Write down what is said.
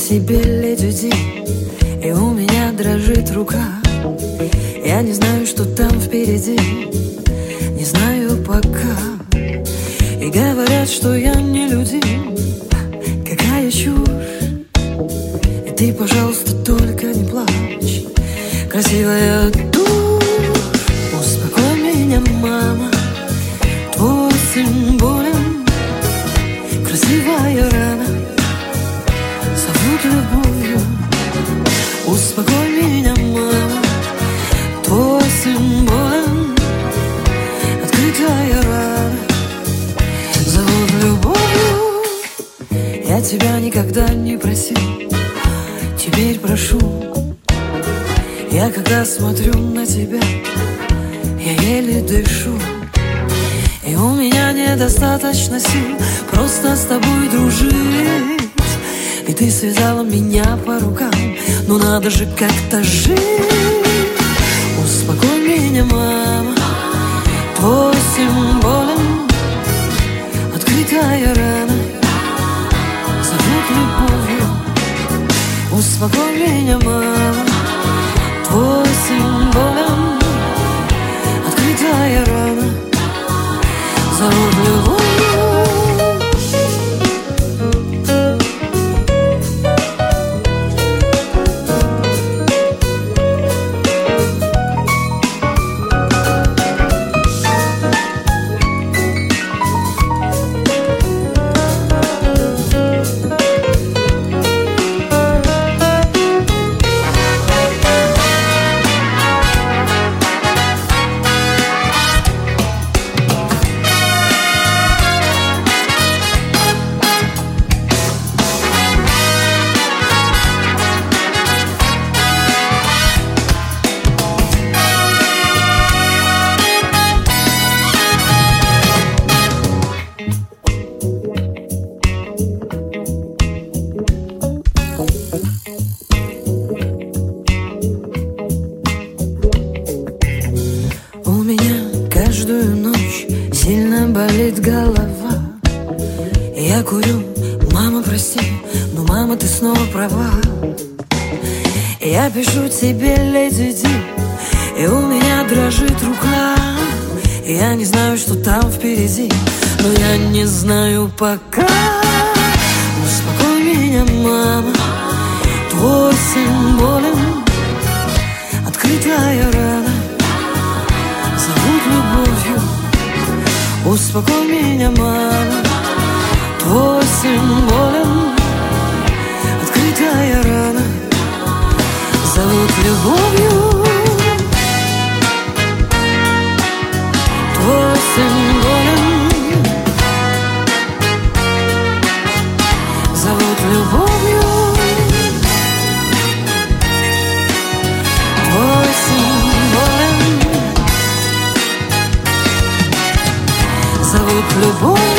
себе леди Ди, и у меня дрожит рука. Я не знаю, что там впереди, не знаю пока. И говорят, что я не люди. Какая чушь. И ты, пожалуйста, только не плачь, красивая тушь. Успокой меня, мама, твой сын болен. Красивая рана зовут любовью. Успокой меня, мама, твой сын болен. Открытая рана зовут любовью. Я тебя никогда не просил, теперь прошу. Я когда смотрю на тебя, я еле дышу. И у меня недостаточно сил просто с тобой дружить. И ты связала меня по рукам, ну надо же как-то жить. Успокой меня, мама, твой сын болен. Открытая рана зовут любовью. Успокой меня, мама, твой сын болен. Открытая рана зовут любовью. Каждую ночь сильно болит голова. Я курю, мама, прости, но, мама, ты снова права. Я пишу тебе, леди Ди, и у меня дрожит рука. Я не знаю, что там впереди, но я не знаю пока. Успокой меня, мама, твой сын болен. Открытая рана зовут любовью. Успокой меня, мама, твой сын болен. Открытая рана зовут любовью. Твой сын болен зовут любовью. Твой сын болен зовут любовью.